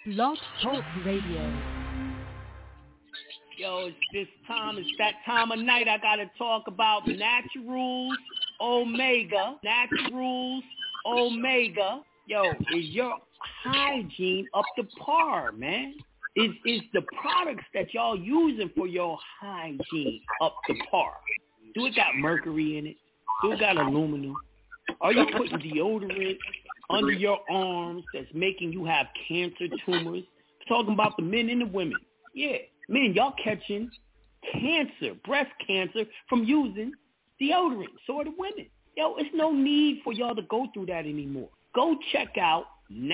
Blog Talk Radio. Yo, it's that time of night. I gotta talk about Naturals Omega. Naturals Omega. Yo, is your hygiene up to par, man? Is the products that y'all using for your hygiene up to par? Do it got mercury in it? Do it got aluminum? Are you putting deodorant under your arms that's making you have cancer tumors? I'm talking about the men and the women. Yeah, men, y'all catching cancer, breast cancer from using deodorant. So are the women. Yo, it's no need for y'all to go through that anymore. Go check out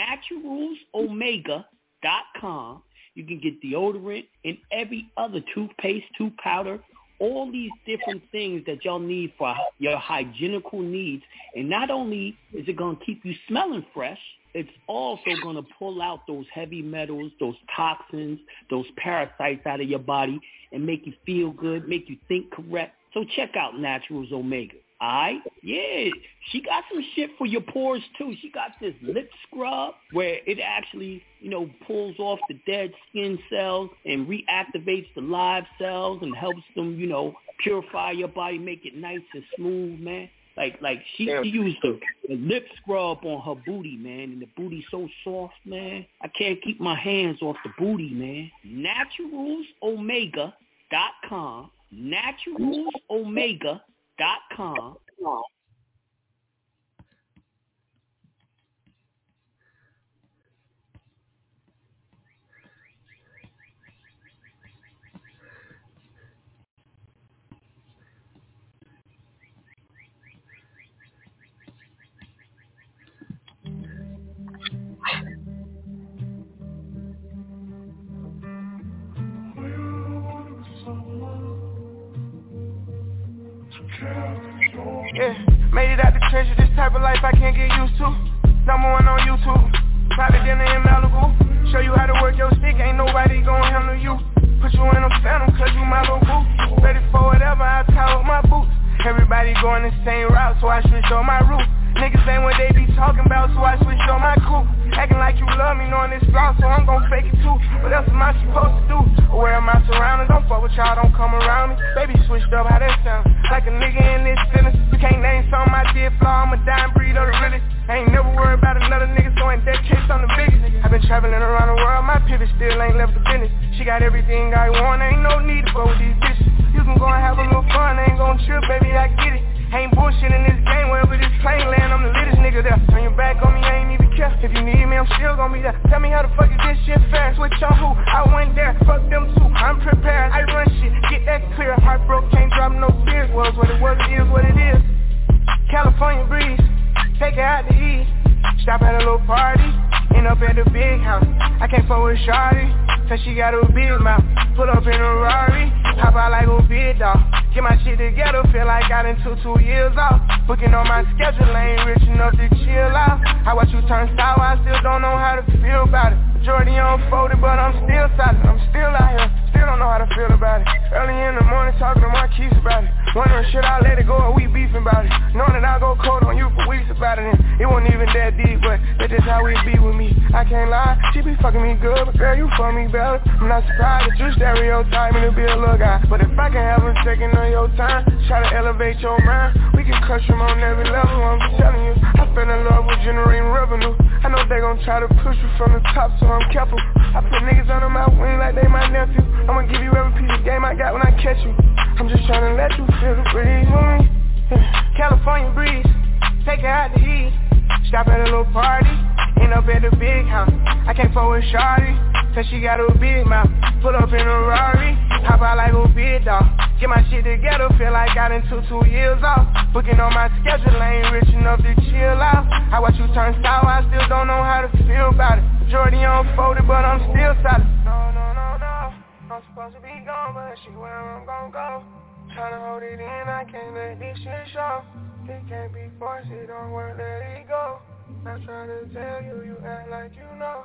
naturalsomega.com. You can get deodorant and every other toothpaste, tooth powder, all these different things that y'all need for your hygienical needs. And not only is it going to keep you smelling fresh, it's also going to pull out those heavy metals, those toxins, those parasites out of your body and make you feel good, make you think correct. So check out Naturals Omega. All right? Yeah, she got some shit for your pores, too. She got this lip scrub where it actually, pulls off the dead skin cells and reactivates the live cells and helps them, purify your body, make it nice and smooth, man. Like she used a lip scrub on her booty, man, and the booty's so soft, man. I can't keep my hands off the booty, man. Naturalsomega.com. Naturalsomega.com. Yeah, made it out the trenches, this type of life I can't get used to. Number one on YouTube, private dinner in Malibu. Show you how to work your stick, ain't nobody gon' handle you. Put you in a phantom, cause you my little boo. Ready for whatever, I tie up my boots. Everybody going the same route, so I switched on my route. Niggas ain't what they be talking about, so I switched on my coupe. Acting like you love me, knowing this flaw, so I'm gon' fake it too. What else am I supposed to do? Aware of my surroundings, don't fuck with y'all, don't come around me. Baby switched up, how that sound? Like a nigga in this sentence. You can't name something I did flaw, I'm a dying breed of the realest. I ain't never worried about another nigga, so in that case I'm the biggest. I've been traveling around the world, my pivot still ain't left the business. She got everything I want, ain't no need to go with these bitches. You can go and have a little fun, ain't gon' trip, baby, I get it. Ain't bullshit in this game, wherever this plane land, I'm the littest nigga there. Turn your back on me, I ain't even care. If you need me, I'm still gon' be there. Tell me how the fuck is this shit fair? Switch on who? I went there, fuck them too, I'm prepared. I run shit, get that clear. Heart broke, can't drop no tears. Was what it was, it is what it is. California breeze, take it out to eat. Stop at a little party, end up at the big house. I can't fuck with shawty, cause she got a big mouth. Pull up in a Rari, hop out like a big dog. Get my shit together, feel like I done took 2 years off. Booking on my schedule, ain't rich enough to chill out. I watch you turn sour, I still don't know how to feel about it. Majority unfolded, but I'm still solid. I'm still out here, still don't know how to feel about it. Early in the morning, talking to Marquise about it. Wondering should I let it go or we beefing about it. Knowing that I'll go cold on you for weeks about it. And it wasn't even that deep, but that's just how it be with me. I can't lie, she be fucking me good, but girl, you fuck me better. I'm not surprised that you stereotype me to be a little guy. But if I can have a second of your time, try to elevate your mind, we can crush them on every level. I'm telling you, I fell in love with generating revenue. I know they gon' try to push you from the top, so I'm careful. I put niggas under my wing like they my nephew. I'ma give you every piece of game I got when I catch you. I'm just tryna let you feel the breeze with me. California breeze, take it out to eat. Stop at a little party, end up at the big house. I can't fuck with shawty, cause she got a big mouth. Pull up in a Rari, hop out like a big dog. Get my shit together, feel like I done took 2 years off. Booking on my schedule, ain't rich enough to chill out. I watch you turn sour, I still don't know how to feel about it. Majority unfolded, but I'm still solid. No, I'm supposed to be gone, but she where I'm gon' go. Tryna hold it in, I can't let this shit show. It can't be forced, it don't work, let it go. I'm tryna tell you, you act like you know.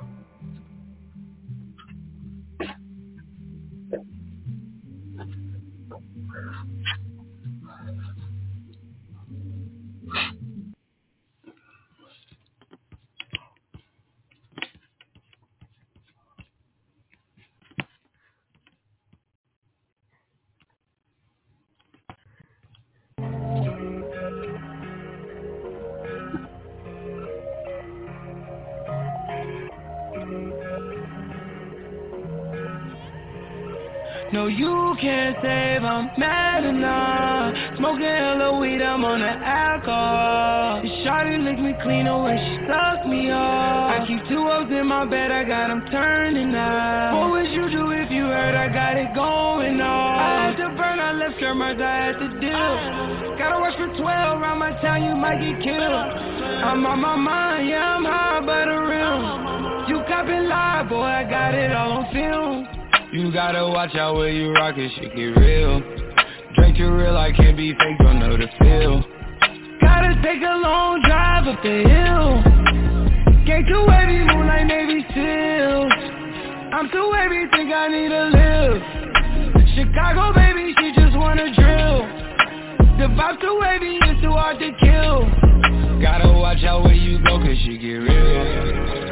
No, you can't save, I'm mad enough. Smoking hella weed, I'm on the alcohol. The shawty licked me clean away, she sucked me off. I keep 2 O's in my bed, I got them turning up. What would you do if you heard I got it going on? I had to burn, I left cameras, I had to deal. Gotta watch for 12, around my town you might get killed. I'm on my mind, yeah, I'm high by the rim. You copping live, boy, I got it all on film. You gotta watch out where you rock it, shit get real. Drink too real, I can't be fake, don't know the feel. Gotta take a long drive up the hill. Get too wavy, moonlight Navy SEALs. I'm too wavy, think I need to live. Chicago, baby, she just wanna drill. The vibe too wavy, it's too hard to kill. Gotta watch out where you go, cause she get real.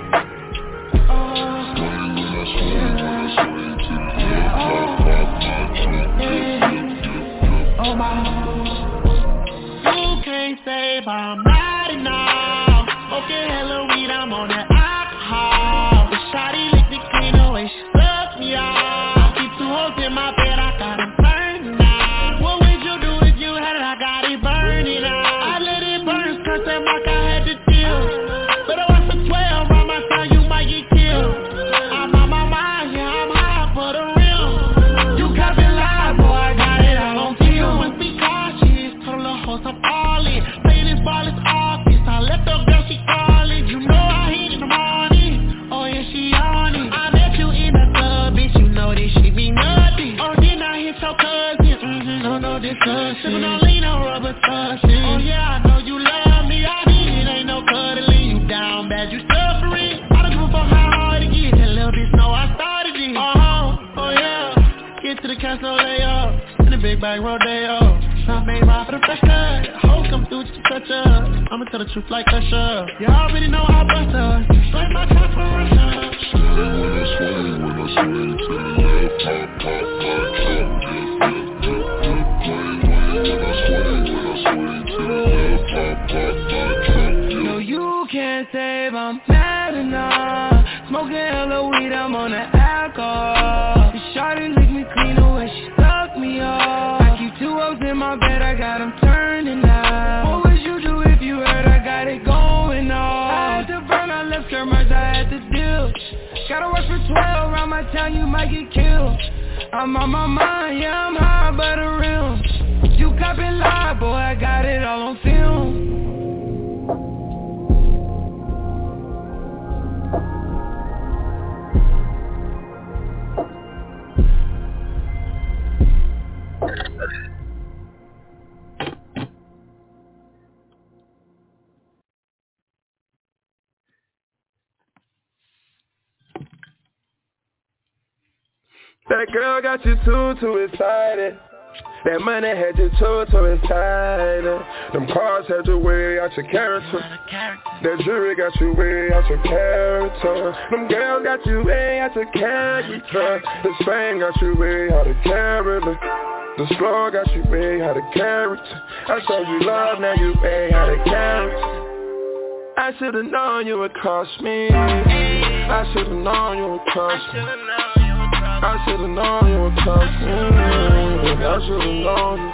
Oh my, you can't save, I'm mad enough. Okay, hella weed, I'm on that alcohol. The shawty licked me clean away, she sucked me off. I keep 2 hoes in my bed, I got them burning out. What would you do if you had it? I got it burning out. I let it burn, cause that mark I had to deal. But I watch for 12, around my time you might get killed. I'm on my mind, yeah, I'm high for the real. You copping live, boy, I got it all on film. Must be cautious, told the host I'm all in. Play this ball is office, I left the girl, she calling. You know I hit in the morning, oh yeah, she on it. I met you in the club, bitch, you know this shit be nothing. Oh, then I hit your cousin, no discussion. Sippin' on lean, no rubber cushion. Oh yeah, I know you love me, I mean, it ain't no cuddling. You down bad, you suffering. I don't give a fuck how hard it gets, that little bitch know I started it. Oh yeah, get to the castle, lay up, in the big bag rodeo. Champagne ride for the fresh cut, hoes come through just to touch up. I'ma tell the truth like Usher, you already know I bust her. You straight my top for Russia. When I swing to the left, pop, pop, pop, no, you can't save, I'm mad enough. Smoking hella weed, I'm on the alcohol. The shawty licked me clean away, she sucked me off. I keep 2 O's in my bed, I got them turning out. What would you do if you heard I got it going on? I had to burn, I left cameras, I had to deal. Gotta watch for 12, around my town you might get killed. I'm on my mind, yeah, I'm high by the rim. You copping live, boy, I got it all on film. That girl got you too excited. That money had you too excited. Them cars had you way out your character. That jewelry got you way out your character. Them girls got you way out your character. The Spain got you way out of character. The slow got you way out of character. I showed you love, now you way out of character. I should've known you would cross me. I should've known you would cross me. I should've known you would cross me. I should've known you.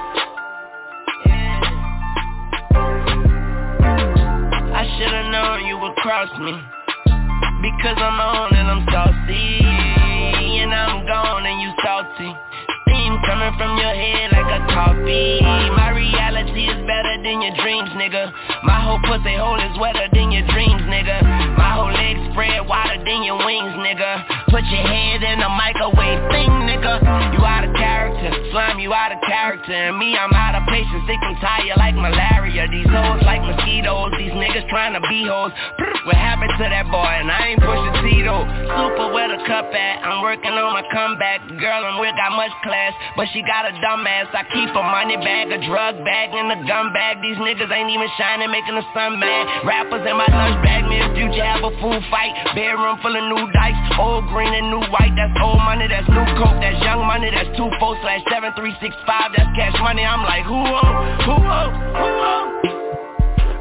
I should've known you would cross me. Because I'm on and I'm saucy. And I'm gone and you salty. Steam coming from your head like a coffee. My reality is better than your dreams, nigga. My whole pussy hole is wetter than your dreams, nigga. My whole legs spread wider than your wings, nigga. Put your head in a microwave thing, nigga. You out of character, slime, you out of character. And me, I'm out of patience, sick and tired like malaria. These hoes like mosquitoes, these niggas trying to be hoes. What happened to that boy? And I ain't pushing Tito. Super where the cup at, I'm working on my comeback. The girl I'm with got much class, but she got a dumb ass. I keep a money bag, a drug bag, and a gun bag. These niggas ain't even shining, making the sun mad. Rappers in my lunch bag, me and Future have a food fight. Bedroom full of new dice, old green and new white. That's old money, that's new coke, that's young money, that's 24/7365. That's cash money. I'm like, who?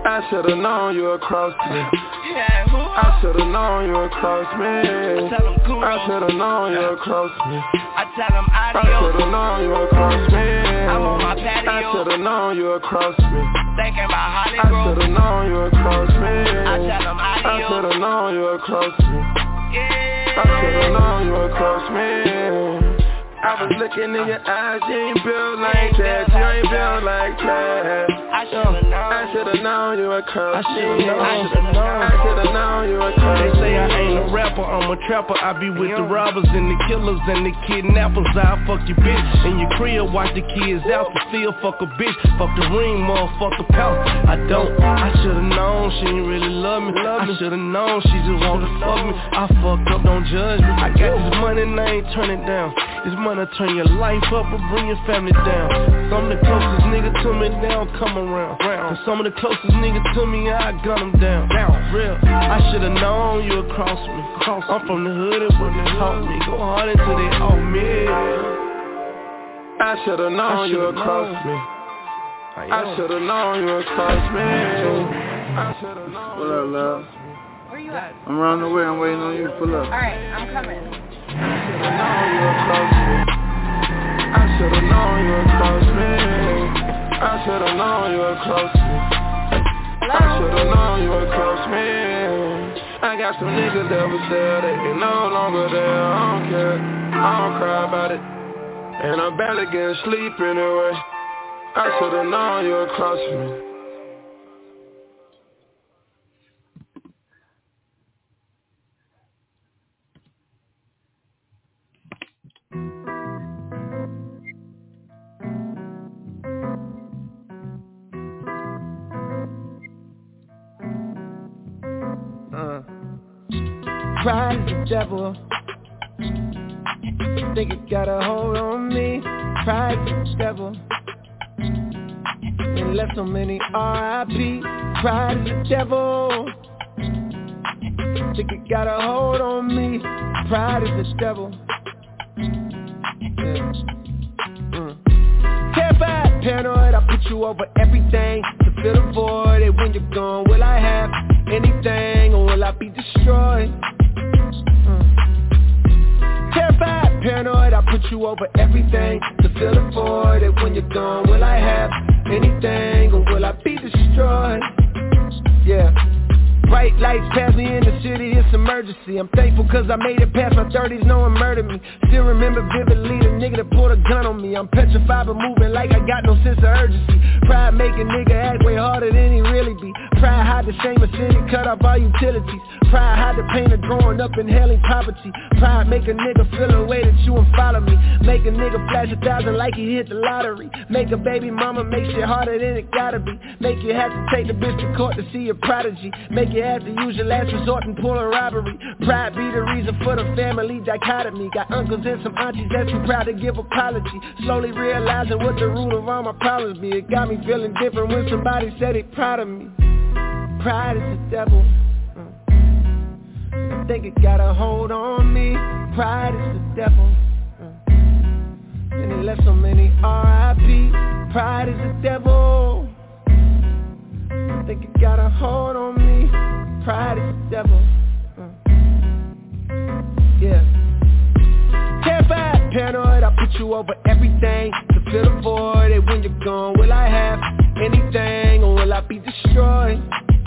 I should've known you would cross me. I should've known you would cross me. I should've known you would cross me. I tell them adios. I should've known you would cross me. I'm on my patio. I should've known you would cross me. Thinking about Hollywood. I should've known you would cross me. I tell them adios. I should've known you would cross me. I should've known you would cross me. I was looking in your eyes, you ain't built like that. You ain't built like that. I should've known you would cross me. I should've known you would cross me. They say I ain't a rapper, I'm a trapper. I be with the robbers and the killers and the kidnappers. I fuck your bitch in your crib, watch the kids out. To still fuck a bitch, fuck the ring, motherfucker pout. I should've known she ain't really love me. I should've known she just wanted to fuck me. I fucked up, don't judge me. I got this money and I ain't turn it down. This money turn your life up or bring your family down. Some of the closest niggas to me, they don't come around. And some of the closest niggas to me, I gun them down. Real, I should've known you would cross me. I'm from the hood and when they taught me, go hard until they owe me. I should've known you would cross me. I should've known you would cross me. I should've known. What up, love? Where you at? I'm running away, I'm waiting on you to pull up. Alright, I'm coming. I should've known you would cross me. I should've known you would cross me. I should've known you would cross me. I got some niggas that was there, they ain't no longer there. I don't care, I don't cry about it. And I'm barely getting sleep anyway. I should've known you would cross me. Pride is the devil. Think it got a hold on me. Pride is the devil. And left so many R.I.P. Pride is the devil. Think it got a hold on me. Pride is the devil. Terrified, paranoid, I put you over everything to fill the void. And when you're gone, will I have anything or will I be destroyed? Terrified, paranoid, I put you over everything to fill the void. And when you're gone, will I have anything or will I be destroyed? Yeah. Bright lights pass me in the city, it's emergency. I'm thankful cause I made it past my 30s, no one murdered me. Still remember vividly the nigga that pulled a gun on me. I'm petrified but moving like I got no sense of urgency. Pride make a nigga act way harder than he really be. Pride hide the shame of city, cut off all utilities. Pride hide the pain of growing up inhaling poverty. Pride make a nigga feel a way that you won't follow me. Make a nigga flash 1,000 like he hit the lottery. Make a baby mama make shit harder than it gotta be. Make you have to take the bitch to court to see your prodigy. Make you have to use your last resort and pull a robbery. Pride be the reason for the family dichotomy. Got uncles and some aunties that's too proud to give apology. Slowly realizing what the root of all my problems be. It got me feeling different when somebody said they proud of me. Pride is the devil. I think it got a hold on me. Pride is the devil. And it left so many R.I.P. Pride is the devil. I think it got a hold on me. Pride is the devil. Yeah. Terrified, paranoid, I put you over everything to fill the void. And when you're gone, will I have anything or will I be destroyed?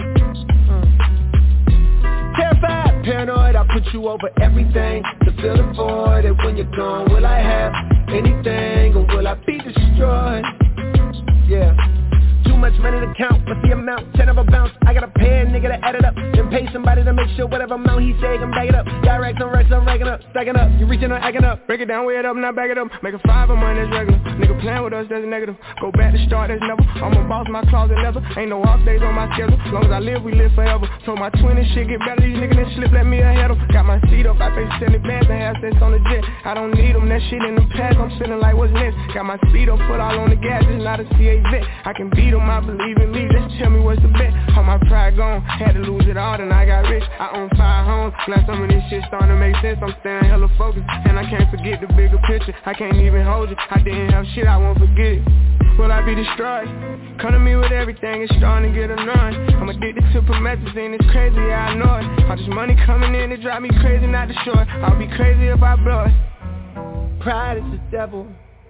Terrified, paranoid, I put you over everything to fill the void. And when you're gone, will I have anything or will I be destroyed? Yeah. Too much money to count, but the amount, 10 of a bounce. I gotta pay a nigga to add it up, then pay somebody to make sure whatever amount he say, I'm back it up. Got racks on racks, I'm racking up, stacking up. You reaching or acting up, break it down, weigh it up, now back it up. Make a 5 of money, that's regular. Nigga playing with us, that's negative. Go back to start, that's never. I'm a boss, my closet leather. Ain't no off days on my schedule. Long as I live, we live forever. Told my twin and shit get better, these niggas that slip, let me ahead of. Got my seat up, I pay 70 bands and have cents on the jet. I don't need them, that shit in the past, I'm feeling like what's next. Got my speed up, foot all on the gas, it's not a CA vet. I can beat them, I believe in me. Just tell me what's the bet. All my pride gone, had to lose it all, then I got rich. I own 5 homes, glad some of this shit starting to make sense. I'm staying hella focused, and I can't forget the bigger picture. I can't even hold it, I didn't have shit, I won't forget it. will I be destroyed? Come to me with everything, it's starting to get annoying. I'm addicted to promethazine, it's crazy, yeah, I know it. All this money coming in, it drive me crazy, not to short. I'll be crazy if I blow it. Pride is the devil.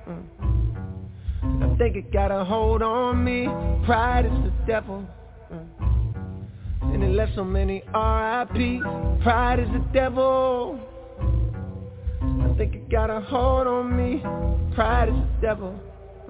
I think it got a hold on me. Pride is the devil. And it left so many R.I.P. Pride is the devil. I think it got a hold on me. Pride is the devil.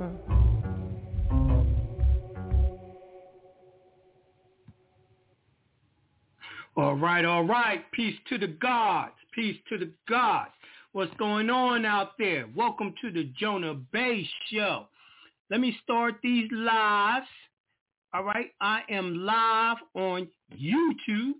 All right. Peace to the gods. Peace to the gods. What's going on out there? Welcome to the Jonah Bey Show. Let me start these lives. All right. I am live on YouTube.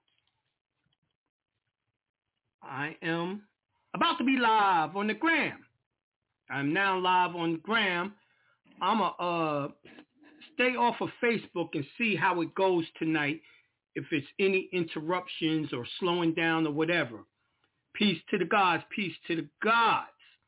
I am about to be live on the gram. I'm now live on the gram. I'm going to stay off of Facebook and see how it goes tonight. If it's any interruptions or slowing down or whatever. Peace to the gods. Peace to the gods.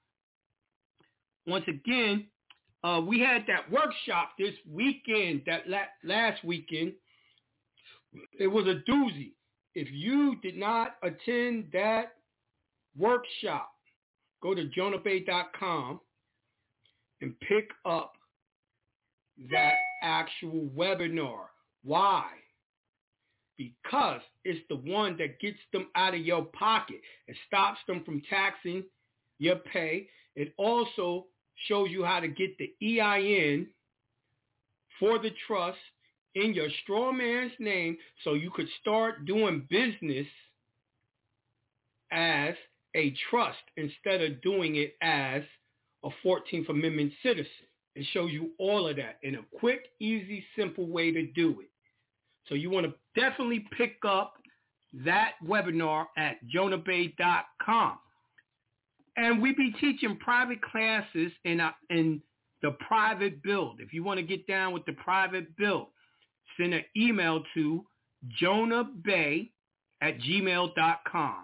Once again, we had that workshop this weekend, that last weekend. It was a doozy. If you did not attend that workshop, go to jonahbey.com and pick up that actual webinar. Why? Because it's the one that gets them out of your pocket. It stops them from taxing your pay. It also shows you how to get the EIN for the trust in your straw man's name so you could start doing business as a trust instead of doing it as a 14th Amendment citizen. It shows you all of that in a quick, easy, simple way to do it. So you want to definitely pick up that webinar at jonahbey.com. And we be teaching private classes in the private build. If you want to get down with the private build, send an email to jonahbey@gmail.com.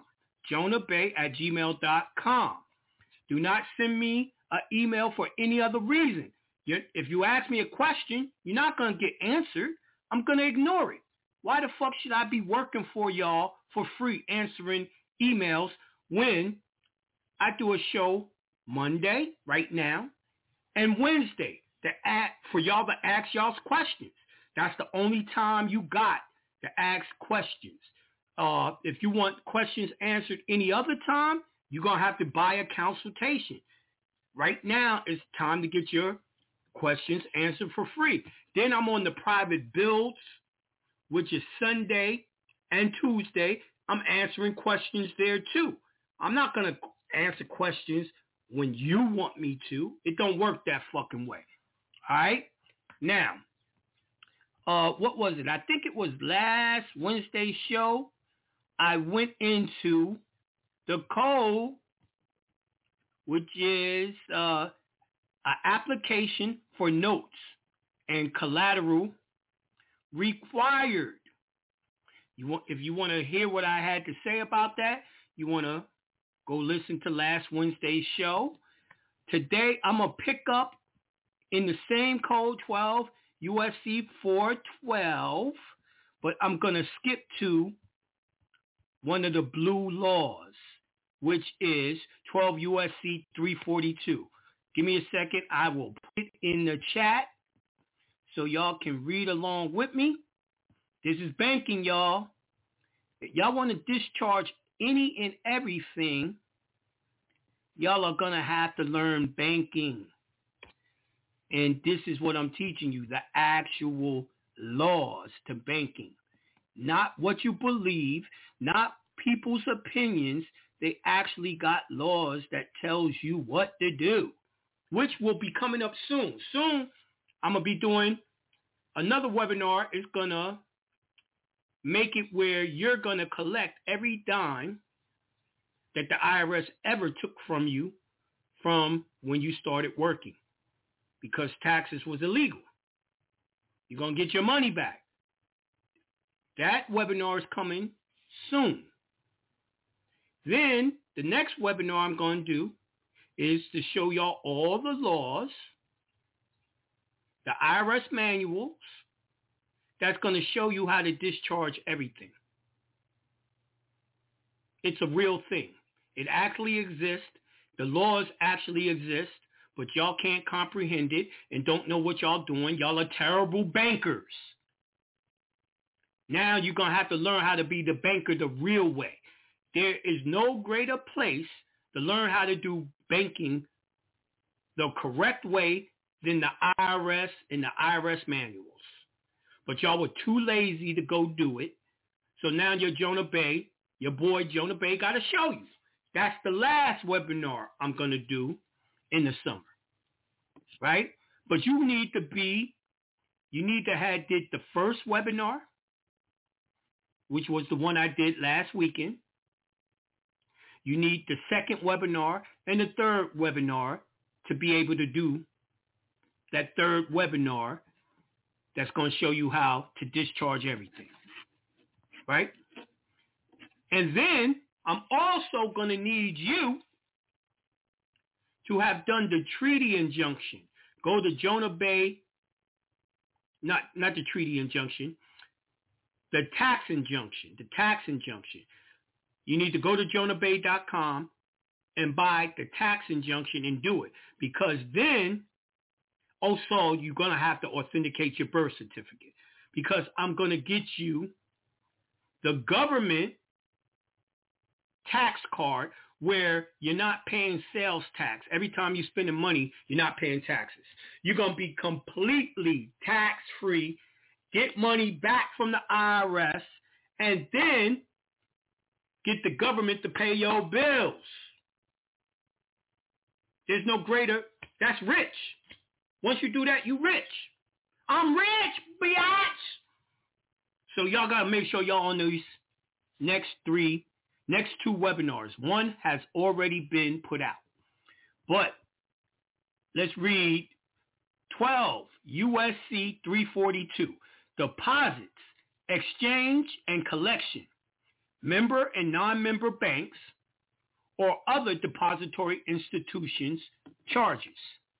jonahbey@gmail.com. Do not send me an email for any other reason. If you ask me a question, you're not going to get answered. I'm going to ignore it. Why the fuck should I be working for y'all for free answering emails when I do a show Monday, right now, and Wednesday for y'all to ask y'all's questions? That's the only time you got to ask questions. If you want questions answered any other time, you're going to have to buy a consultation. Right now, it's time to get your questions answered for free. Then I'm on the private builds, which is Sunday and Tuesday. I'm answering questions there too. I'm not going to answer questions when you want me to. It don't work that fucking way. All right? Now, what was it? I think it was last Wednesday's show. I went into the code, which is an application for notes and collateral required. If you want to hear what I had to say about that, you want to go listen to last Wednesday's show. Today, I'm going to pick up in the same code 12, USC 412, but I'm going to skip to one of the blue laws, which is 12 USC 342. Give me a second. I will put it in the chat so y'all can read along with me. This is banking, y'all. If y'all want to discharge any and everything, y'all are going to have to learn banking. And this is what I'm teaching you, the actual laws to banking. Not what you believe, not people's opinions. They actually got laws that tells you what to do, which will be coming up soon. Soon, I'm going to be doing another webinar. It's going to make it where you're going to collect every dime that the IRS ever took from you from when you started working, because taxes was illegal. You're going to get your money back. That webinar is coming soon. Then the next webinar I'm going to do is to show y'all all the laws the IRS manuals that's going to show you how to discharge everything. It's a real thing. It actually exists. The laws actually exist, but y'all can't comprehend it and don't know what y'all doing. Y'all are terrible bankers. Now you're going to have to learn how to be the banker the real way. There is no greater place to learn how to do banking the correct way than the IRS and the IRS manuals. But y'all were too lazy to go do it. So now your boy Jonah Bey got to show you. That's the last webinar I'm going to do in the summer. Right? But you need to have did the first webinar, which was the one I did last weekend. You need the second webinar and the third webinar to be able to do that third webinar that's going to show you how to discharge everything. Right? And then I'm also going to need you to have done the treaty injunction. Go to Jonah Bey, not the treaty injunction, the tax injunction. You need to go to jonahbey.com and buy the tax injunction and do it. Because then also you're going to have to authenticate your birth certificate. Because I'm going to get you the government tax card where you're not paying sales tax. Every time you're spending money, you're not paying taxes. You're going to be completely tax-free, get money back from the IRS, and then get the government to pay your bills. There's no greater. That's rich. Once you do that, you rich. I'm rich, biatch. So y'all got to make sure y'all on these next two webinars. One has already been put out. But let's read 12 USC 342. Deposits, exchange, and collection. Member and non-member banks or other depository institutions charges.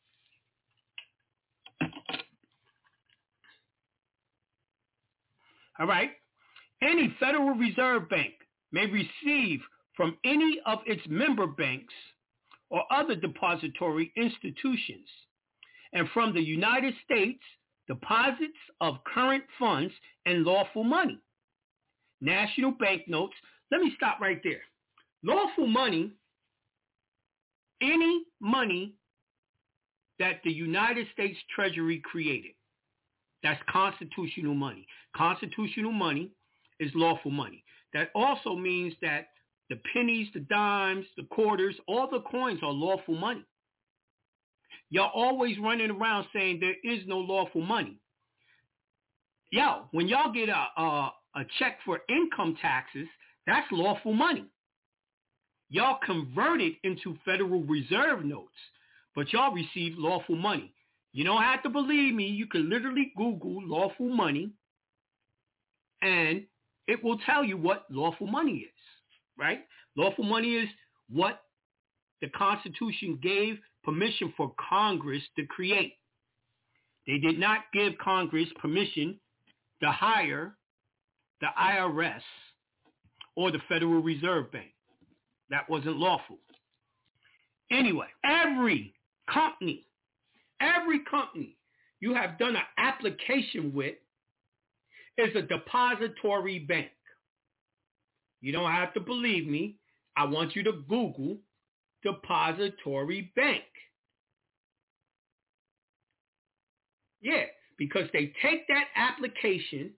All right. Any Federal Reserve Bank may receive from any of its member banks or other depository institutions and from the United States deposits of current funds and lawful money. National banknotes. Let me stop right there. Lawful money, any money that the United States Treasury created. That's constitutional money. Constitutional money is lawful money. That also means that the pennies, the dimes, the quarters, all the coins are lawful money. Y'all always running around saying there is no lawful money. Yo, when y'all get a check for income taxes, that's lawful money. Y'all convert it into Federal Reserve notes, but y'all receive lawful money. You don't have to believe me. You can literally Google lawful money, and it will tell you what lawful money is, right? Lawful money is what the Constitution gave permission for Congress to create. They did not give Congress permission to hire the IRS or the Federal Reserve Bank. That wasn't lawful. Anyway, every company you have done an application with is a depository bank. You don't have to believe me. I want you to Google depository bank. Yeah, because they take that application,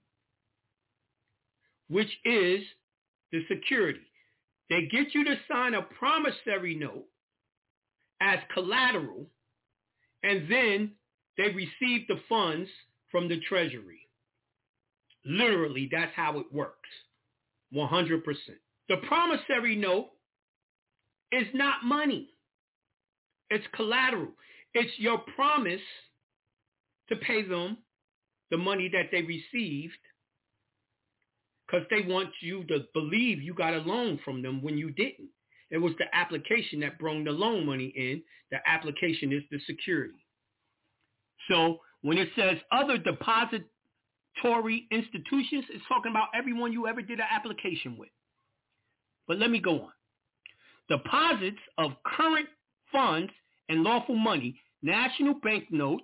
which is the security. They get you to sign a promissory note as collateral, and then they receive the funds from the Treasury. Literally, that's how it works. 100%. The promissory note is not money. It's collateral. It's your promise to pay them the money that they received because they want you to believe you got a loan from them when you didn't. It was the application that brought the loan money in. The application is the security. So When it says other depository institutions, it's talking about everyone you ever did an application with. But let me go on. Deposits of current funds and lawful money, national bank notes,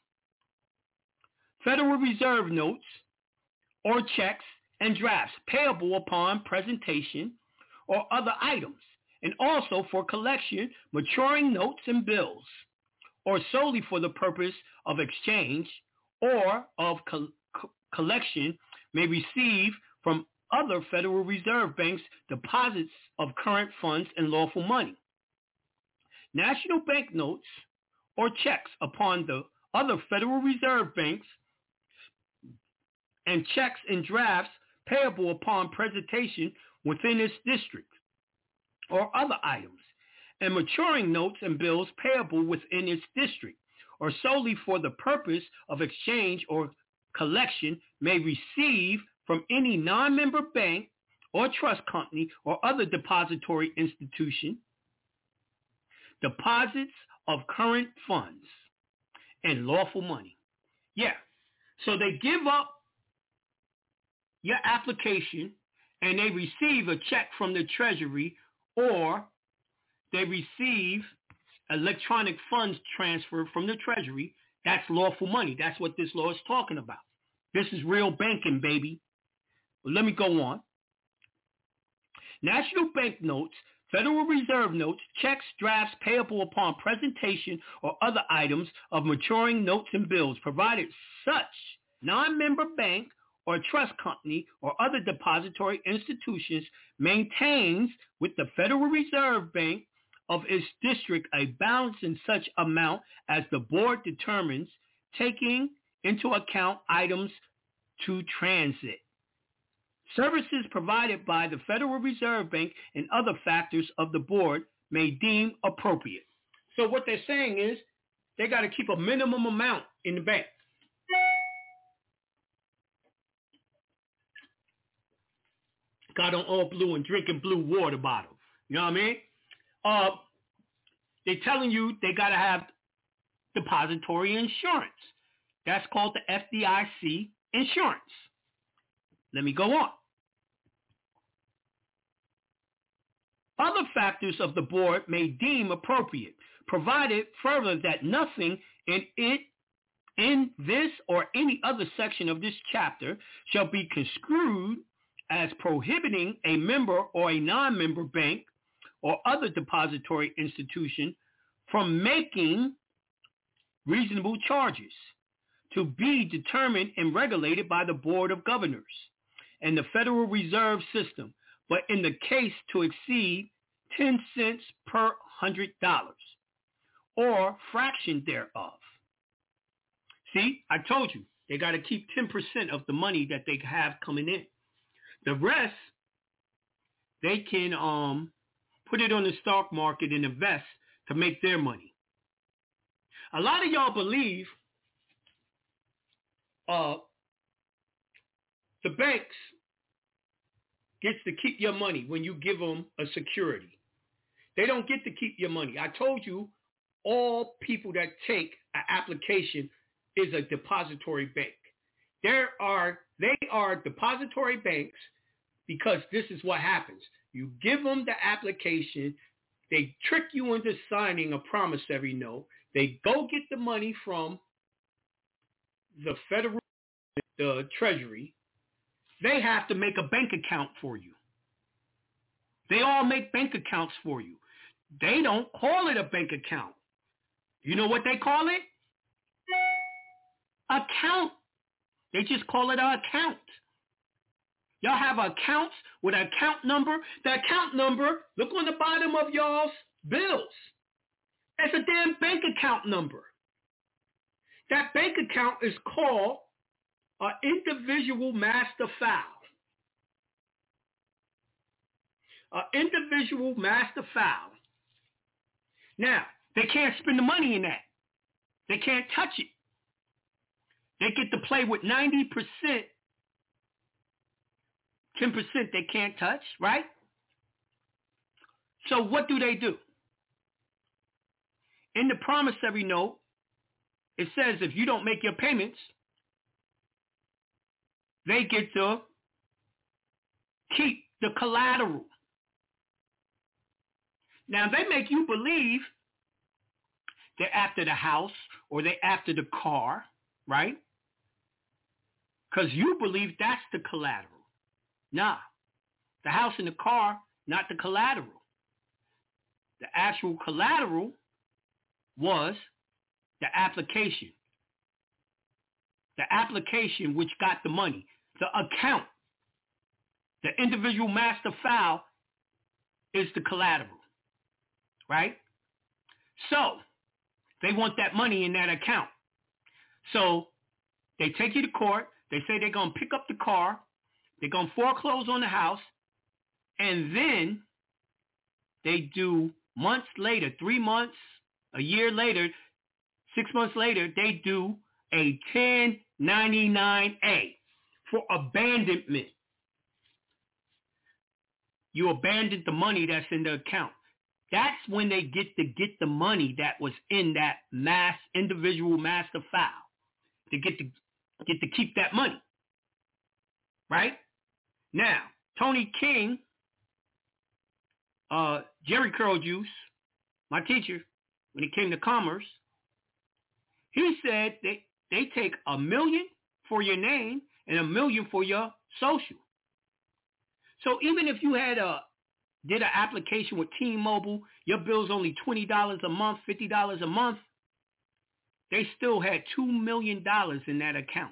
Federal Reserve notes, or checks and drafts payable upon presentation or other items, and also for collection, maturing notes and bills, or solely for the purpose of exchange or of collection, may receive from other Federal Reserve banks deposits of current funds and lawful money. National bank notes or checks upon the other Federal Reserve banks and checks and drafts payable upon presentation within its district or other items, and maturing notes and bills payable within its district or solely for the purpose of exchange or collection may receive from any non-member bank or trust company or other depository institution deposits of current funds and lawful money. Yeah, so they give up your application and they receive a check from the Treasury, or they receive electronic funds transfer from the Treasury. That's lawful money. That's what this law is talking about. This is real banking, baby. Well, let me go on. National bank notes, Federal Reserve notes, checks, drafts payable upon presentation or other items of maturing notes and bills, provided such non-member bank or trust company or other depository institutions maintains with the Federal Reserve Bank of its district a balance in such amount as the board determines, taking into account items to transit. Services provided by the Federal Reserve Bank and other factors of the board may deem appropriate. So what they're saying is they got to keep a minimum amount in the bank. Got on all blue and drinking blue water bottles. You know what I mean? They're telling you they got to have depository insurance. That's called the FDIC insurance. Let me go on. Other factors of the board may deem appropriate, provided further that nothing in this or any other section of this chapter shall be construed as prohibiting a member or a non-member bank or other depository institution from making reasonable charges to be determined and regulated by the Board of Governors and the Federal Reserve System, but in the case to exceed 10 cents per $100 or fraction thereof. See, I told you, they got to keep 10% of the money that they have coming in. The rest, they can put it on the stock market and invest to make their money. A lot of y'all believe the banks gets to keep your money when you give them a security. They don't get to keep your money. I told you all people that take an application is a depository bank. They are depository banks because this is what happens. You give them the application. They trick you into signing a promissory note. They go get the money from the Treasury. They have to make a bank account for you. They all make bank accounts for you. They don't call it a bank account. You know what they call it? Account. They just call it an account. Y'all have accounts with an account number. The account number, look on the bottom of y'all's bills. That's a damn bank account number. That bank account is called an individual master file. An individual master file. Now, they can't spend the money in that. They can't touch it. They get to play with 90%. 10% they can't touch, right? So what do? In the promissory note, it says if you don't make your payments, they get to keep the collateral. Now, they make you believe they're after the house or they're after the car, right? Because you believe that's the collateral. Nah, the house and the car, not the collateral. The actual collateral was the application. The application which got the money. The account. The individual master file is the collateral. Right? So, they want that money in that account. So, they take you to court. They say they're going to pick up the car. They're going to foreclose on the house. And then they do months later, 3 months, a year later, 6 months later, they do a 1099-A for abandonment. You abandoned the money that's in the account. That's when they get the money that was in that individual master file. They get to keep that money. Right? Now, Tony King, Jerry Curl Juice, my teacher, when it came to commerce, he said they take $1 million for your name and $1 million for your social. So even if you did an application with T-Mobile, your bill's only $20 a month, $50 a month, they still had $2 million in that account.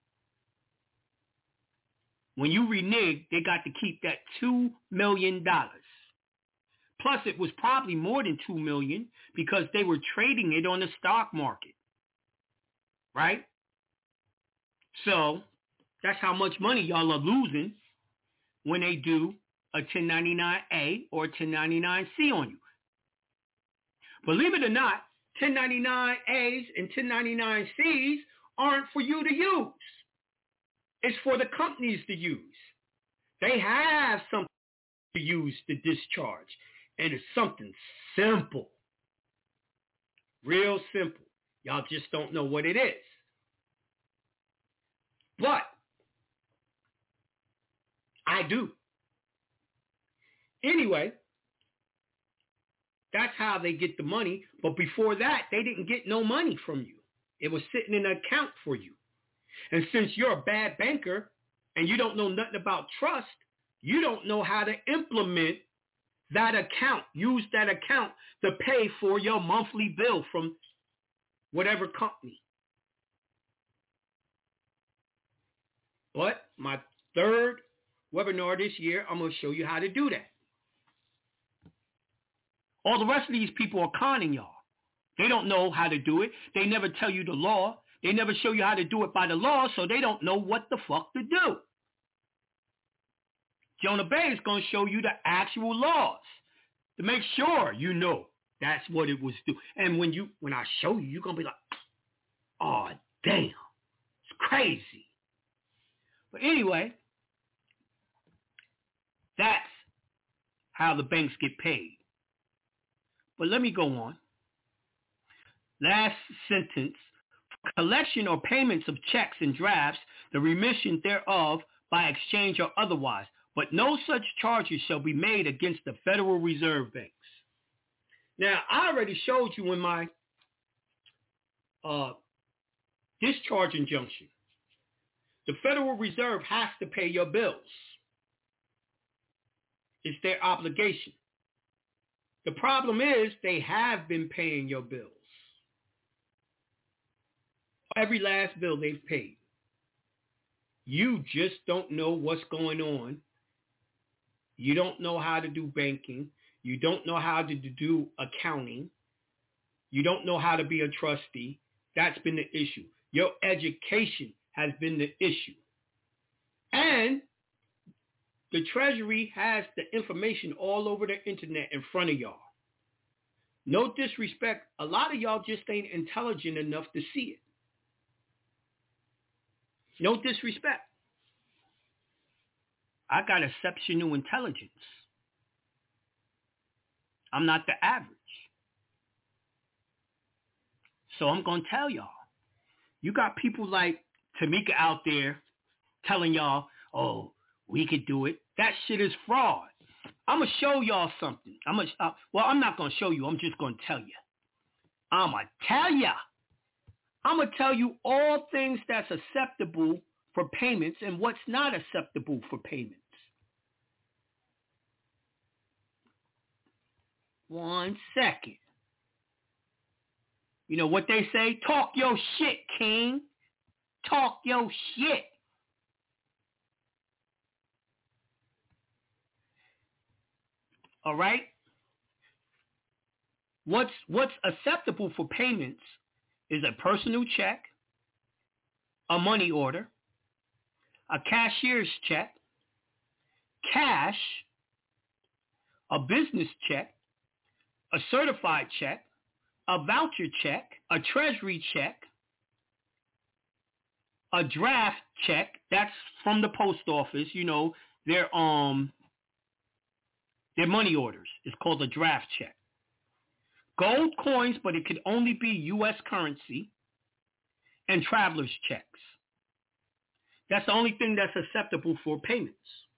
When you reneged, they got to keep that $2 million. Plus, it was probably more than $2 million because they were trading it on the stock market. Right? So, that's how much money y'all are losing when they do a 1099-A or a 1099-C on you. Believe it or not, 1099-A's and 1099-C's aren't for you to use. It's for the companies to use. They have something to use to discharge. And it's something simple. Real simple. Y'all just don't know what it is. But I do. Anyway, that's how they get the money. But before that, they didn't get no money from you. It was sitting in an account for you. And since you're a bad banker and you don't know nothing about trust, you don't know how to implement that account. Use that account to pay for your monthly bill from whatever company. But my third webinar this year, I'm going to show you how to do that. All the rest of these people are conning y'all. They don't know how to do it. They never tell you the law. They never show you how to do it by the law, so they don't know what the fuck to do. Jonah Bey is going to show you the actual laws to make sure you know that's what it was do. And when I show you, you're going to be like, oh, damn, it's crazy. But anyway, that's how the banks get paid. But let me go on. Last sentence. Collection or payments of checks and drafts, the remission thereof by exchange or otherwise, but no such charges shall be made against the Federal Reserve banks. Now, I already showed you in my discharge injunction. The Federal Reserve has to pay your bills. It's their obligation. The problem is they have been paying your bills. Every last bill they've paid. You just don't know what's going on. You don't know how to do banking. You don't know how to do accounting. You don't know how to be a trustee. That's been the issue. Your education has been the issue. And the Treasury has the information all over the internet in front of y'all. No disrespect. A lot of y'all just ain't intelligent enough to see it. No disrespect. I got exceptional intelligence. I'm not the average. So I'm going to tell y'all, You got people like Tamika out there telling y'all, oh, we could do it. That shit is fraud. I'm going to show y'all something. I'm not going to show you. I'm just going to tell you. I'm going to tell you. I'm going to tell you all things that's acceptable for payments and what's not acceptable for payments. 1 second. You know what they say? Talk your shit, King. Talk your shit. All right? What's acceptable for payments is a personal check, a money order, a cashier's check, cash, a business check, a certified check, a voucher check, a treasury check, a draft check. That's from the post office. You know, their money orders. It's called a draft check. Gold coins, but it could only be U.S. currency, and traveler's checks. That's the only thing that's acceptable for payments.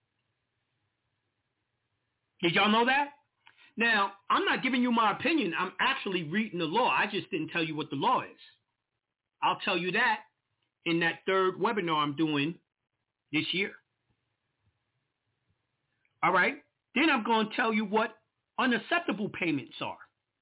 Did y'all know that? Now, I'm not giving you my opinion. I'm actually reading the law. I just didn't tell you what the law is. I'll tell you that in that third webinar I'm doing this year. All right? Then I'm going to tell you what unacceptable payments are.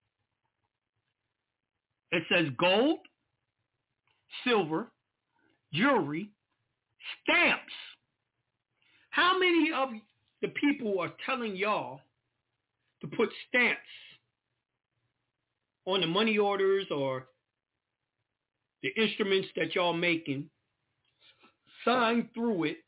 It says gold, silver, jewelry, stamps. How many of the people are telling y'all to put stamps on the money orders or the instruments that y'all making, sign through it,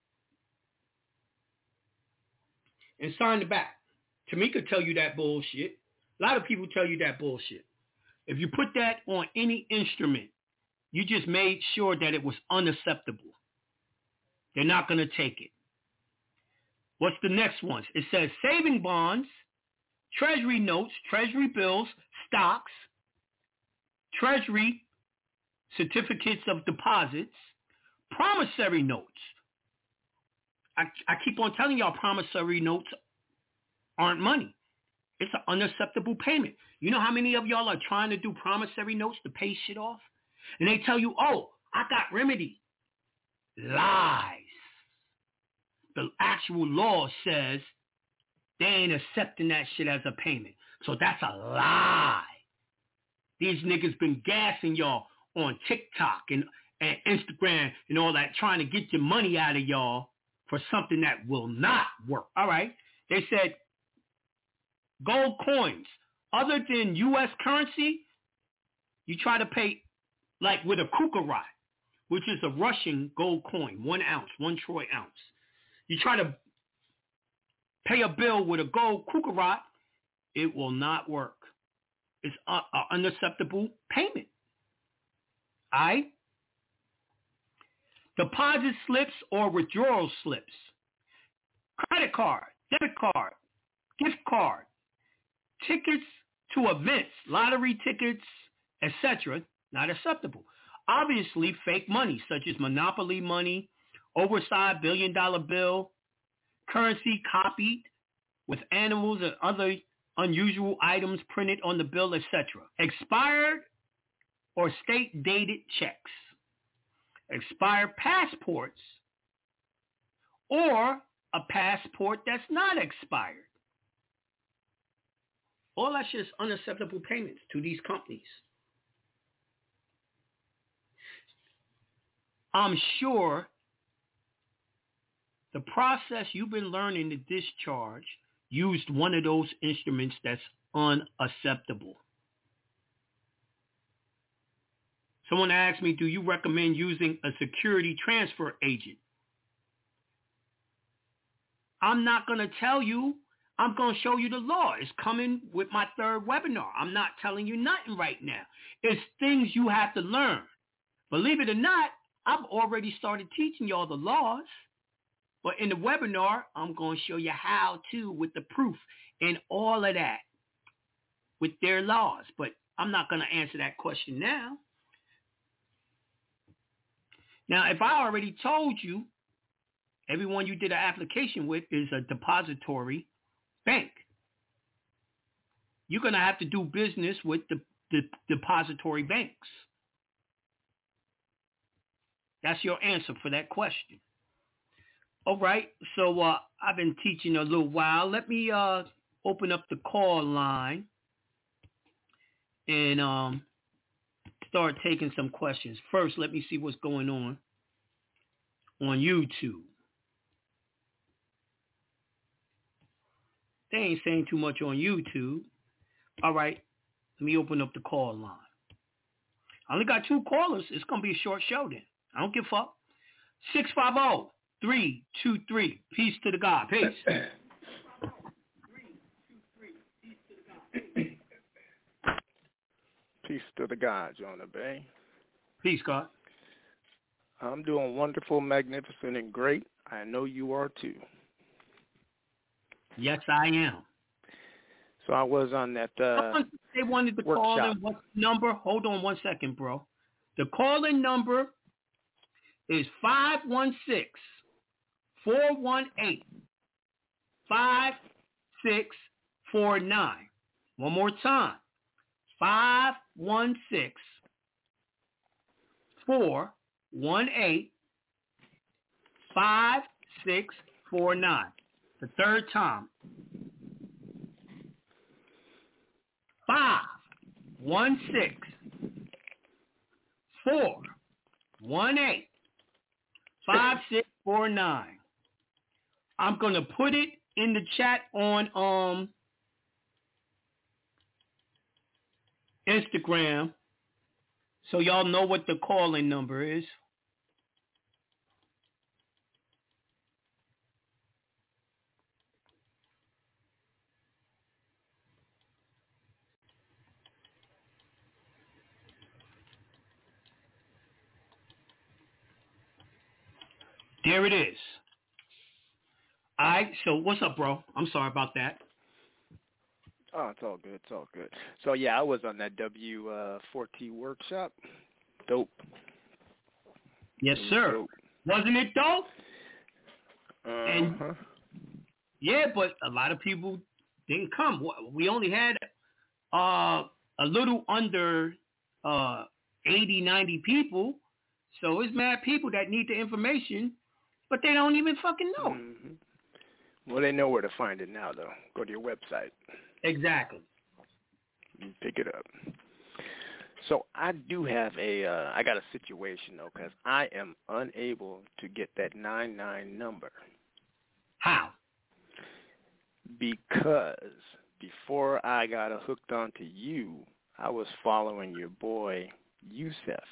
and sign the back? Tamika tell you that bullshit. A lot of people tell you that bullshit. If you put that on any instrument, you just made sure that it was unacceptable. They're not going to take it. What's the next one? It says saving bonds, treasury notes, treasury bills, stocks, treasury certificates of deposits, promissory notes. I keep on telling y'all promissory notes aren't money. It's an unacceptable payment. You know how many of y'all are trying to do promissory notes to pay shit off? And they tell you, oh, I got remedy. Lies. The actual law says they ain't accepting that shit as a payment. So that's a lie. These niggas been gassing y'all on TikTok and Instagram and all that, trying to get your money out of y'all for something that will not work. All right. They said gold coins, other than U.S. currency, you try to pay like with a kukarat, which is a Russian gold coin, 1 ounce, 1 troy ounce. You try to pay a bill with a gold kukarat, it will not work. It's an unacceptable payment. All right? Deposit slips or withdrawal slips, credit card, debit card, gift card, tickets to events, lottery tickets, etc., not acceptable. Obviously, fake money, such as monopoly money, oversized $1 billion bill, currency copied with animals and other unusual items printed on the bill, etc. Expired or state-dated checks, expired passports, or a passport that's not expired. All that's just unacceptable payments to these companies. I'm sure the process you've been learning to discharge used one of those instruments that's unacceptable. Someone asked me, do you recommend using a security transfer agent? I'm not going to tell you. I'm going to show you the law. It's coming with my third webinar. I'm not telling you nothing right now. It's things you have to learn. Believe it or not, I've already started teaching y'all the laws. But in the webinar, I'm going to show you how to with the proof and all of that with their laws. But I'm not going to answer that question now. Now, if I already told you, everyone you did an application with is a depository bank. You're going to have to do business with the depository banks. That's your answer for that question. All right. So I've been teaching a little while. Let me open up the call line and start taking some questions. First, let me see what's going on YouTube. They ain't saying too much on YouTube. All right, let me open up the call line. I only got 2 callers. It's going to be a short show then. I don't give a fuck. 650-323. Peace to the God. Peace. Peace to the God, Jonah Bay. Peace, God. I'm doing wonderful, magnificent, and great. I know you are too. Yes, I am. So I was on that they wanted to workshop. call in. What number? Hold on 1 second, bro. The call-in number is 516-418-5649. One more time. 516-418-5649. The third time. 516-418-5649. I'm going to put it in the chat on Instagram so y'all know what the call-in number is. There it is. All right, so what's up, bro? I'm sorry about that. Oh, it's all good. It's all good. So, yeah, I was on that W4T workshop. Dope. Yes, sir. Dope. Wasn't it dope? And yeah, but a lot of people didn't come. We only had a little under 80, 90 people. So it's mad people that need the information, but they don't even fucking know. Mm-hmm. Well, they know where to find it now, though. Go to your website. Exactly. You pick it up. So I do have I got a situation, though, because I am unable to get that 99 number. How? Because before I got hooked onto you, I was following your boy, Yusef.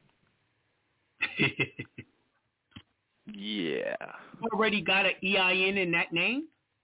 Yeah. You already got an EIN in that name?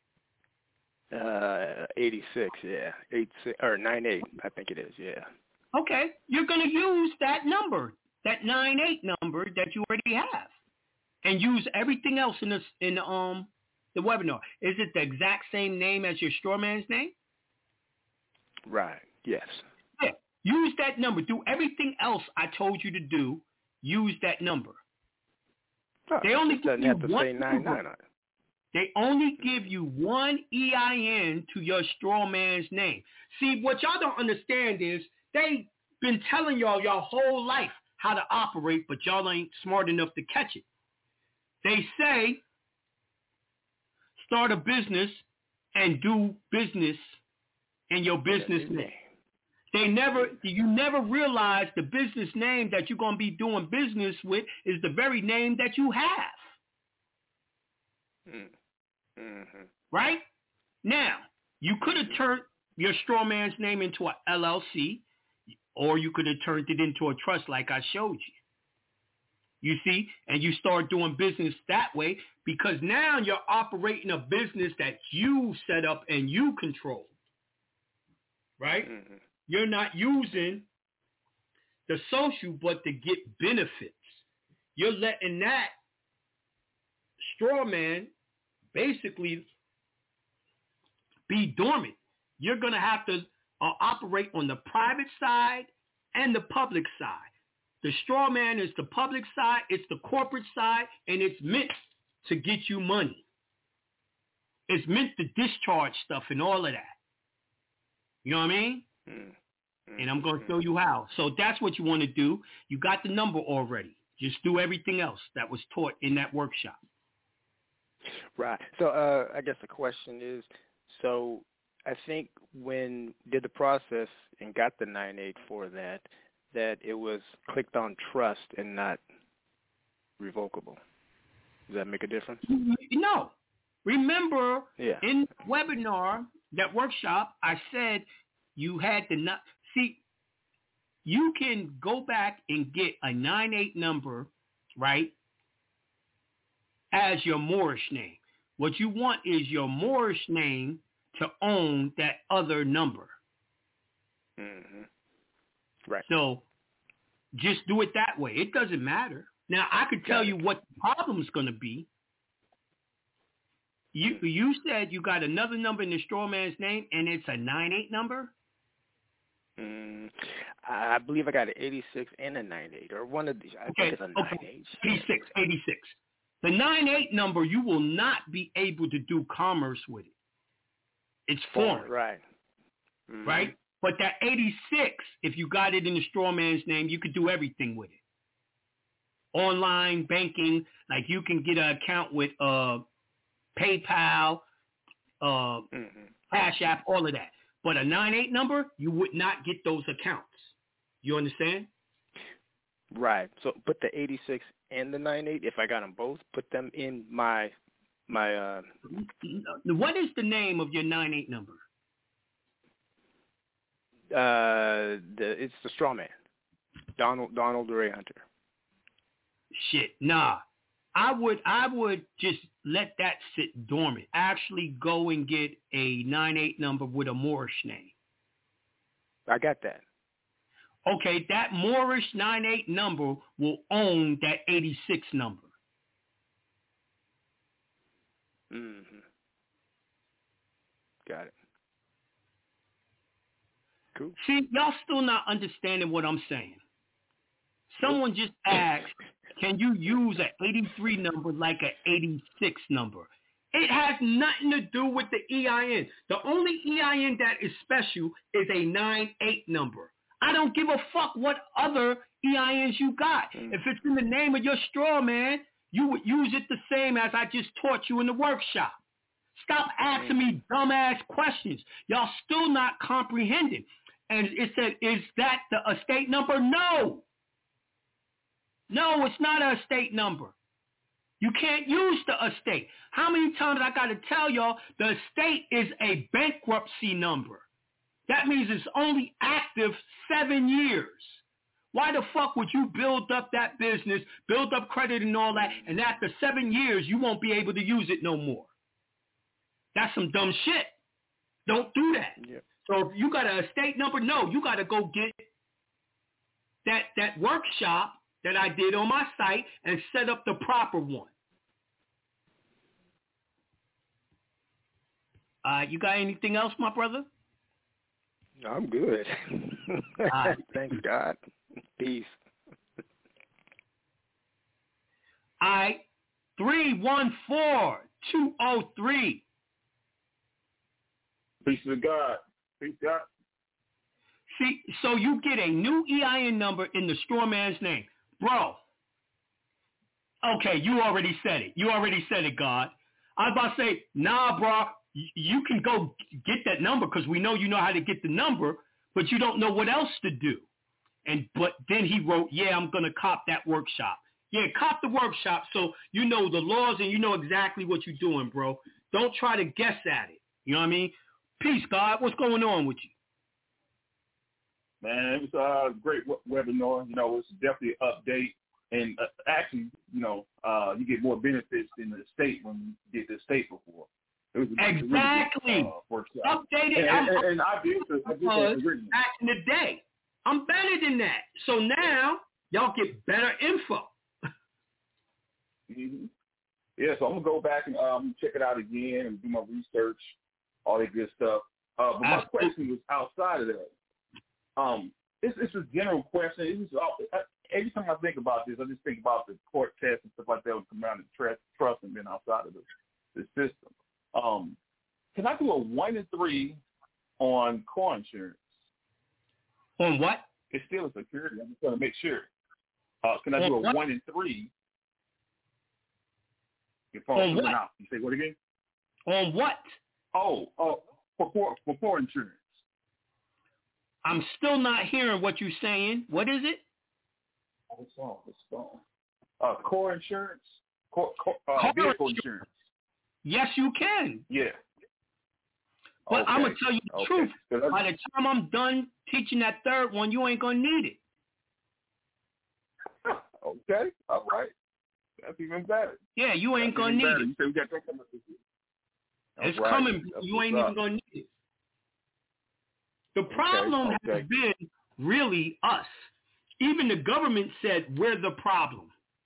86, yeah. 86 or 98, I think it is, yeah. Okay. You're going to use that number, that 98 number that you already have, and use everything else in the webinar. Is it the exact same name as your straw man's name? Right. Yes. Yeah. Use that number. Do everything else I told you to do. Use that number. Oh, they only give you have to one say 99 on it. They only give you one EIN to your straw man's name. See, what y'all don't understand is they've been telling y'all whole life how to operate, but y'all ain't smart enough to catch it. They say start a business and do business in your business name. You never realize the business name that you're going to be doing business with is the very name that you have. Mm-hmm. Right? Now, you could have turned your straw man's name into a LLC, or you could have turned it into a trust like I showed you. You see? And you start doing business that way because now you're operating a business that you set up and you control. Right? Mm-hmm. You're not using the social but to get benefits. You're letting that straw man basically be dormant. You're going to have to operate on the private side and the public side. The straw man is the public side, it's the corporate side, and it's meant to get you money. It's meant to discharge stuff and all of that. You know what I mean? Mm-hmm. And I'm going to show you how. So that's what you want to do. You got the number already. Just do everything else that was taught in that workshop. Right. So I guess the question is, so I think when did the process and got the 9-8 for that it was clicked on trust and not revocable. Does that make a difference? No. Remember, in webinar, that workshop, I said you had to not see. You can go back and get a 9-8 number, right, as your Moorish name. What you want is your Moorish name to own that other number. Mm-hmm. Right. So just do it that way. It doesn't matter. Now, I could tell you what the problem's going to be. You said you got another number in the straw man's name, and it's a 9-8 number? I believe I got an 86 and a 9-8, or one of these. I think it's a 9-8. 86. The 9-8 number, you will not be able to do commerce with it. It's foreign. Right. Mm-hmm. Right? But that 86, if you got it in the straw man's name, you could do everything with it. Online banking, like you can get an account with PayPal, Cash App, all of that. But a 9-8 number, you would not get those accounts. You understand? Right. So put the 86 and the 9-8, if I got them both, put them in my What is the name of your 9-8 number? It's the straw man. Donald Ray Hunter. Shit, nah. I would just let that sit dormant. Actually go and get a 9-8 number with a Moorish name. I got that. Okay, that Moorish 9-8 number will own that 86 number. Mm-hmm. Got it. Cool. See, y'all still not understanding what I'm saying. Someone just asked, can you use an 83 number like an 86 number? It has nothing to do with the EIN. The only EIN that is special is a 9-8 number. I don't give a fuck what other EINs you got. If it's in the name of your straw man, you would use it the same as I just taught you in the workshop. Stop asking me dumbass questions. Y'all still not comprehending. And it said, is that the estate number? No. No, it's not an estate number. You can't use the estate. How many times I got to tell y'all the estate is a bankruptcy number? That means it's only active 7 years. Why the fuck would you build up that business, build up credit and all that, and after 7 years you won't be able to use it no more? That's some dumb shit. Don't do that. Yep. So if you got an estate number, no, you got to go get that workshop that I did on my site and set up the proper one. You got anything else, my brother? I'm good. Thanks, God. Peace. All right. 314-203. Peace to God. Peace to God. See, so you get a new EIN number in the straw man's name. Bro. Okay, you already said it. You already said it, God. I was about to say, nah, bro. You can go get that number because we know you know how to get the number, but you don't know what else to do. But then he wrote, yeah, I'm going to cop that workshop. Yeah, cop the workshop so you know the laws and you know exactly what you're doing, bro. Don't try to guess at it. You know what I mean? Peace, God. What's going on with you? Man, it was a great webinar. You know, it's definitely an update. And actually, you know, you get more benefits in the state when you did the state before. It was exactly. Really good, updated. And I did back in the day. I'm better than that. So now, y'all get better info. Mm-hmm. Yeah, so I'm going to go back and check it out again and do my research, all that good stuff. But my question was outside of that. It's a general question. every time I think about this, I just think about the court tests and stuff like that with come out and trust and then outside of the system. Can I do a 1 in 3 on car insurance? On what? It's still a security. I'm just going to make sure. Can I do a 1 in 3? Your phone went out. You say what again? On what? Oh, for car insurance. I'm still not hearing what you're saying. What is it? What's wrong? Car insurance? Vehicle insurance. Yes, you can. Yeah. But I'm going to tell you the truth. By the time I'm done teaching that third one, you ain't going to need it. Okay. All right. That's even better. Yeah, you ain't going to need it. You say we got that coming. It's coming. You ain't even going to need it. The problem has been really us. Even the government said we're the problem.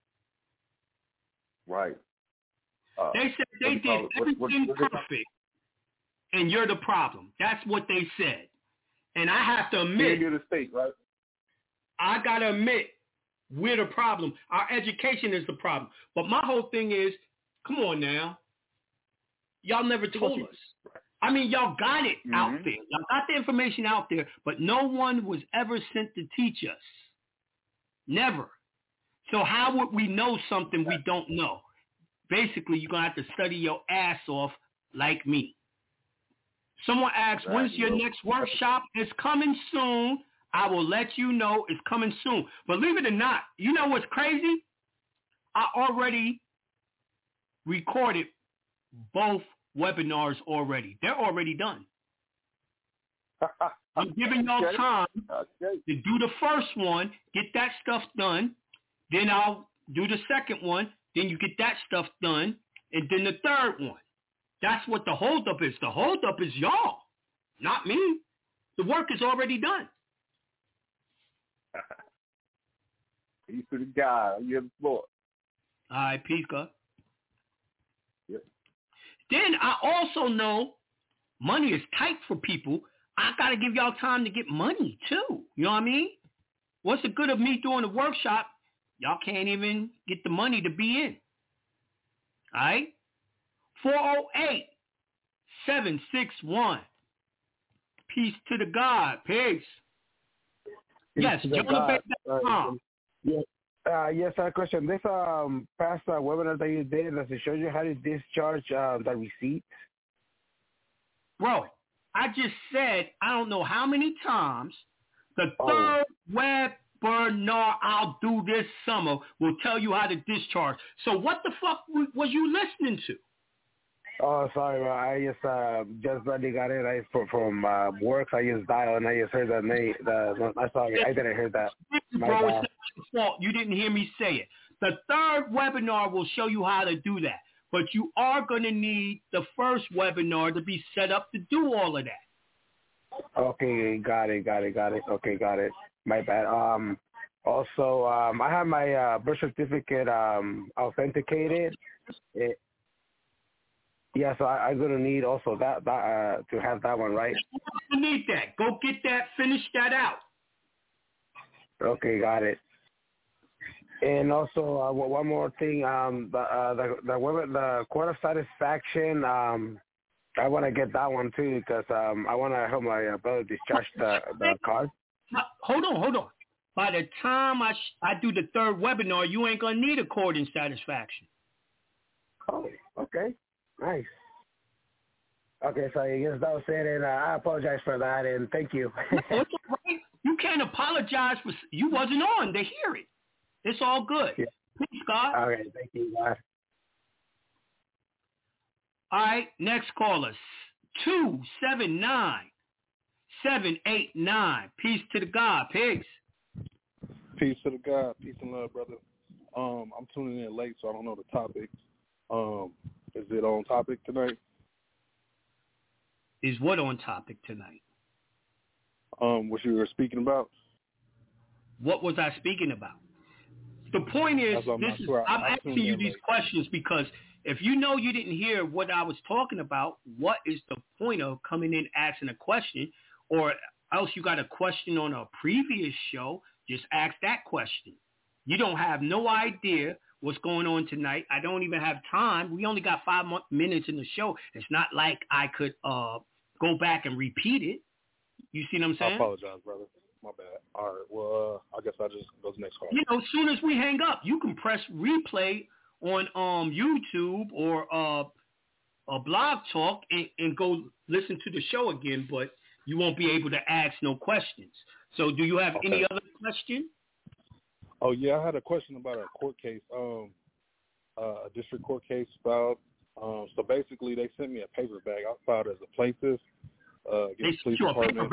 Right. They said they did everything perfect, and you're the problem. That's what they said. And I have to admit, you're the state, right? I got to admit, we're the problem. Our education is the problem. But my whole thing is, come on now. Y'all never told us. I mean, y'all got it out there. Y'all got the information out there, but no one was ever sent to teach us. Never. So how would we know something we don't know? Basically, you're going to have to study your ass off like me. Someone asked, when's your next workshop? It's coming soon. I will let you know it's coming soon. Believe it or not, you know what's crazy? I already recorded both webinars already. They're already done. I'm giving y'all time to do the first one, get that stuff done. Then I'll do the second one. Then you get that stuff done. And then the third one. That's what the holdup is. The holdup is y'all, not me. The work is already done. Peace to the guy. You have the floor. All right, peace, God. Yep. Then I also know money is tight for people. I got to give y'all time to get money, too. You know what I mean? What's the good of me doing a workshop? Y'all can't even get the money to be in. All right? 408-761. Peace to the God. Peace. Yes, JonahBay.com. Yes, I have a question. This past webinar that you did, does it show you how to discharge the receipt? Bro, I just said, I don't know how many times, the third webinar I'll do this summer will tell you how to discharge. So what the fuck was you listening to? Oh, sorry, bro. I just barely got it from work. I just dialed and I just heard the name. I'm sorry, I didn't hear that. Bro, it's not your fault. You didn't hear me say it. The third webinar will show you how to do that. But you are going to need the first webinar to be set up to do all of that. Okay, got it. Okay, got it. My bad. Also, I have my birth certificate authenticated. Yeah, so I'm going to need also that to have that one, right? You need that. Go get that. Finish that out. Okay, got it. And also, one more thing, the court of satisfaction, I want to get that one too because I want to help my brother discharge the card. Hold on. By the time I do the third webinar, you ain't going to need a court of satisfaction. Oh, okay. Nice. Okay, so I guess that was it, and I apologize for that, and thank you. No, it's all right. You can't apologize for you wasn't on. They hear it. It's all good. Yeah. Peace, God. All right, thank you, God. All right, next caller, 279-789. Peace to the God. Peace. Peace to the God. Peace and love, brother. I'm tuning in late, so I don't know the topic. Is it on topic tonight? Is what on topic tonight? What you were speaking about? What was I speaking about? The point is, I'm asking you these questions because if you know you didn't hear what I was talking about, what is the point of coming in asking a question? Or else you got a question on a previous show, just ask that question. You don't have no idea what's going on tonight. I don't even have time. We only got 5 minutes in the show. It's not like I could go back and repeat it. You see what I'm saying? I apologize, brother. My bad. All right. Well, I guess I'll just go to the next call. You know, as soon as we hang up, you can press replay on YouTube or a Blog Talk and go listen to the show again, but you won't be able to ask no questions. So do you have any other question? Oh, yeah, I had a question about a court case, a district court case filed. So basically they sent me a paper bag. I filed as a plaintiff against the police department.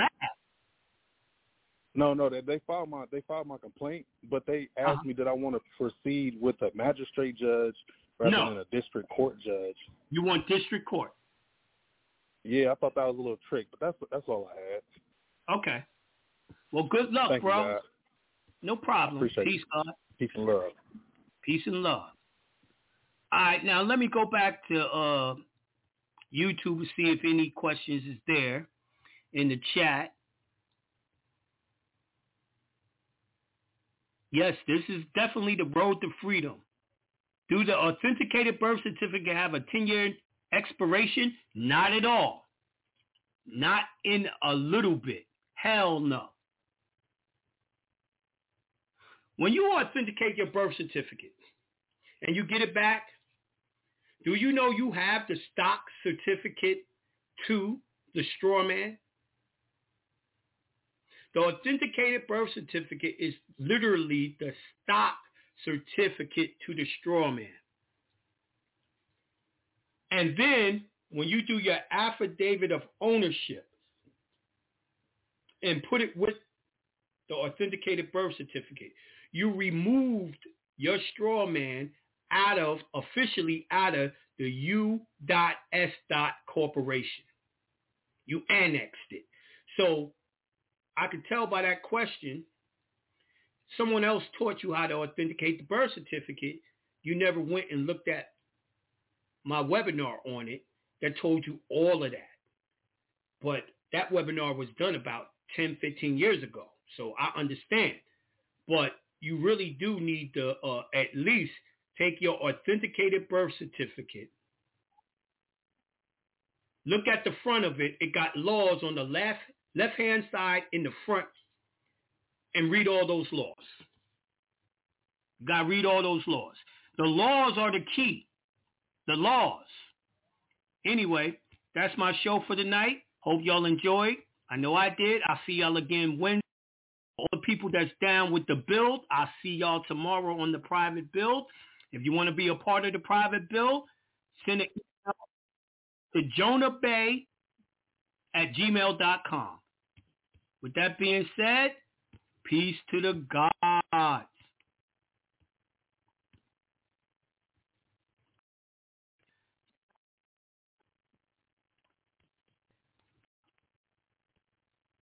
No, they filed my complaint, but they asked me that I want to proceed with a magistrate judge rather than a district court judge. You want district court? Yeah, I thought that was a little trick, but that's all I had. Okay. Well, good luck, Thank bro. You, God. No problem. Appreciate Peace, God. Peace and love. Peace and love. All right, now let me go back to YouTube to see if any questions is there in the chat. Yes, this is definitely the road to freedom. Do the authenticated birth certificate have a 10-year expiration? Not at all. Not in a little bit. Hell no. When you authenticate your birth certificate and you get it back, do you know you have the stock certificate to the straw man? The authenticated birth certificate is literally the stock certificate to the straw man. And then when you do your affidavit of ownership and put it with the authenticated birth certificate, you removed your straw man officially out of the U.S. corporation. You annexed it. So I could tell by that question, someone else taught you how to authenticate the birth certificate. You never went and looked at my webinar on it that told you all of that. But that webinar was done about 10, 15 years ago. So I understand. But you really do need to at least take your authenticated birth certificate. Look at the front of it. It got laws on the left-hand side in the front, and read all those laws. You got to read all those laws. The laws are the key. The laws. Anyway, that's my show for tonight. Hope y'all enjoyed. I know I did. I'll see y'all again Wednesday. All the people that's down with the build, I'll see y'all tomorrow on the private build. If you want to be a part of the private build, send an email to jonahbay@gmail.com. With that being said, peace to the God.